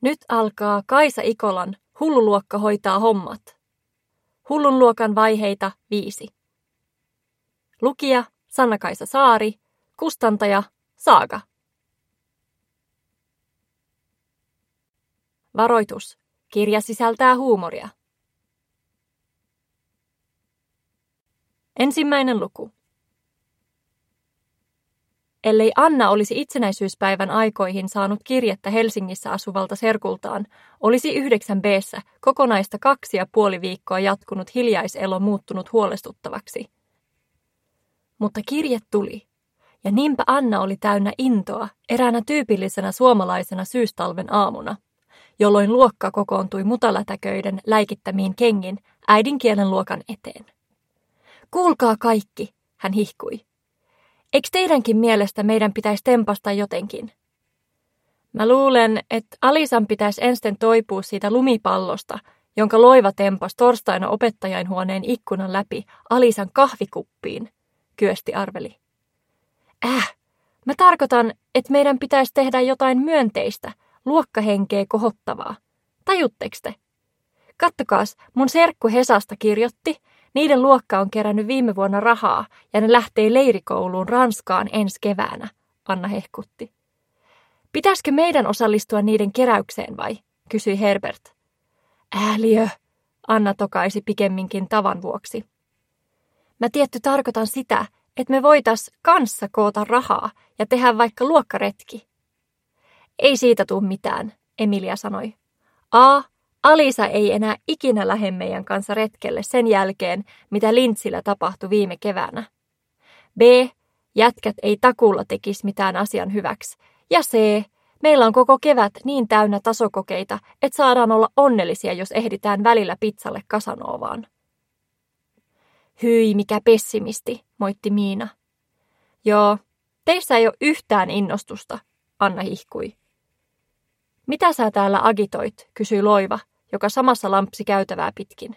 Nyt alkaa Kaisa Ikolan Hulluluokka hoitaa hommat. Hullun luokan vaiheita 5. Lukija Sanna-Kaisa Saari, kustantaja Saaga. Varoitus. Kirja sisältää huumoria. Ensimmäinen luku. Ellei Anna olisi itsenäisyyspäivän aikoihin saanut kirjettä Helsingissä asuvalta serkultaan, olisi 9B:ssä kokonaista 2,5 viikkoa jatkunut hiljaiselo muuttunut huolestuttavaksi. Mutta kirje tuli, ja niinpä Anna oli täynnä intoa eräänä tyypillisenä suomalaisena syystalven aamuna, jolloin luokka kokoontui mutalätäköiden läikittämiin kengin äidinkielen luokan eteen. Kuulkaa kaikki, hän hihkui. Eikö teidänkin mielestä meidän pitäisi tempasta jotenkin? Mä luulen, että Alisan pitäisi ensin toipua siitä lumipallosta, jonka Loiva tempasi torstaina opettajainhuoneen ikkunan läpi Alisan kahvikuppiin, kyösti arveli. Mä tarkoitan, että meidän pitäisi tehdä jotain myönteistä, luokkahenkeä kohottavaa. Tajutteko te? Kattokaas, mun serkku Hesasta kirjoitti, niiden luokka on kerännyt viime vuonna rahaa ja ne lähtee leirikouluun Ranskaan ensi keväänä, Anna hehkutti. Pitäisikö meidän osallistua niiden keräykseen vai? Kysyi Herbert. Ääliö, Anna tokaisi pikemminkin tavan vuoksi. Mä tietty tarkoitan sitä, että me voitais kanssa koota rahaa ja tehdä vaikka luokkaretki. Ei siitä tule mitään, Emilia sanoi. Alisa ei enää ikinä lähde meidän kanssa retkelle sen jälkeen, mitä Lintsillä tapahtui viime keväänä. B. Jätkät ei takuulla tekisi mitään asian hyväksi. Ja C. Meillä on koko kevät niin täynnä tasokokeita, että saadaan olla onnellisia, jos ehditään välillä pizzalle Casanovaan. Hyi, mikä pessimisti, moitti Miina. Joo, teissä ei ole yhtään innostusta, Anna hihkui. Mitä sä täällä agitoit, kysyi Loiva, joka samassa lampsi käytävää pitkin.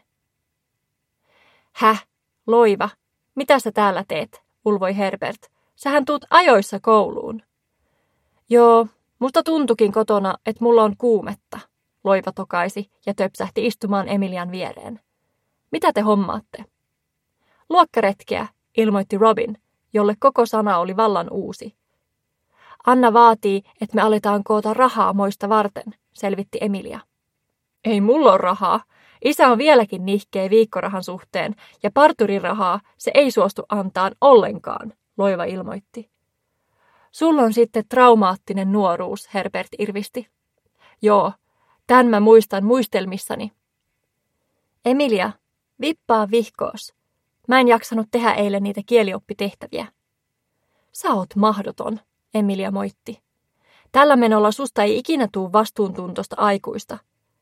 Loiva, mitä sä täällä teet, ulvoi Herbert. Sähän tuut ajoissa kouluun. Joo, musta tuntukin kotona, että mulla on kuumetta, Loiva tokaisi ja töpsähti istumaan Emilian viereen. Mitä te hommaatte? Luokkaretkeä, ilmoitti Robin, jolle koko sana oli vallan uusi. Anna vaatii, että me aletaan koota rahaa moista varten, selvitti Emilia. Ei mulla ole rahaa. Isä on vieläkin nihkeä viikkorahan suhteen ja parturirahaa se ei suostu antaan ollenkaan, Loiva ilmoitti. Sulla on sitten traumaattinen nuoruus, Herbert irvisti. Joo, tän mä muistan muistelmissani. Emilia, vippaa vihkoos. Mä en jaksanut tehdä eilen niitä kielioppitehtäviä. Sä oot mahdoton, Emilia moitti. Tällä menolla susta ei ikinä tuu vastuuntuntoista aikuista.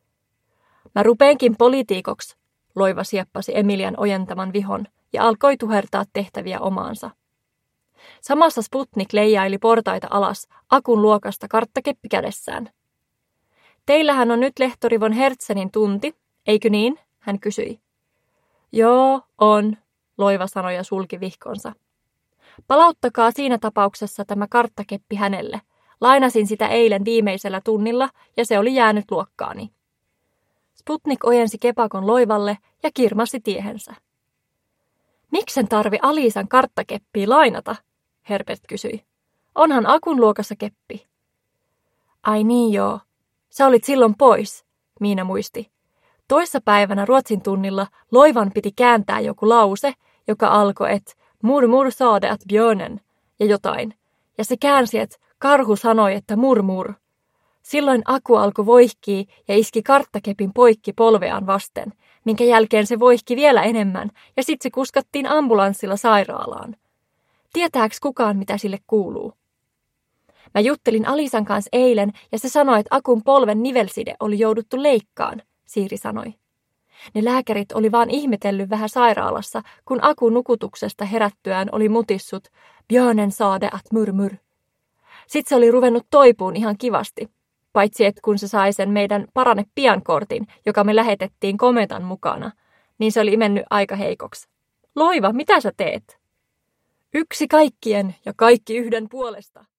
Mä rupeenkin poliitikoksi, Loiva sieppasi Emilian ojentaman vihon ja alkoi tuhertaa tehtäviä omaansa. Samassa Sputnik leijaili portaita alas Akun luokasta karttakeppi kädessään. Teillähän on nyt lehtori von Hertzenin tunti, eikö niin? Hän kysyi. Joo, on, Loiva sanoi ja sulki vihkonsa. Palauttakaa siinä tapauksessa tämä karttakeppi hänelle. Lainasin sitä eilen viimeisellä tunnilla ja se oli jäänyt luokkaani. Sputnik ojensi kepakon Loivalle ja kirmasi tiehensä. Miksen tarvi Alisan karttakeppiä lainata? Herbert kysyi. Onhan Akun luokassa keppi. Ai niin joo. Sä olit silloin pois, Miina muisti. Toissa päivänä Ruotsin tunnilla Loivan piti kääntää joku lause, joka alkoi, että murmur sade att björnen ja jotain. Ja se käänsi, että karhu sanoi, että murmur. Silloin Aku alkoi voihkia ja iski karttakepin poikki polveaan vasten, minkä jälkeen se voihki vielä enemmän ja sitten se kuskattiin ambulanssilla sairaalaan. Tietääks kukaan, mitä sille kuuluu? Mä juttelin Alisan kanssa eilen ja se sanoi, että Akun polven nivelside oli jouduttu leikkaan, Siiri sanoi. Ne lääkärit oli vaan ihmetellyt vähän sairaalassa, kun Akun nukutuksesta herättyään oli mutissut björnen sade att murmur. Sitten se oli ruvennut toipuun ihan kivasti, paitsi että kun se sai sen meidän parane pian kortin, joka me lähetettiin kometan mukana, niin se oli mennyt aika heikoksi. Loiva, mitä sä teet? Yksi kaikkien ja kaikki yhden puolesta.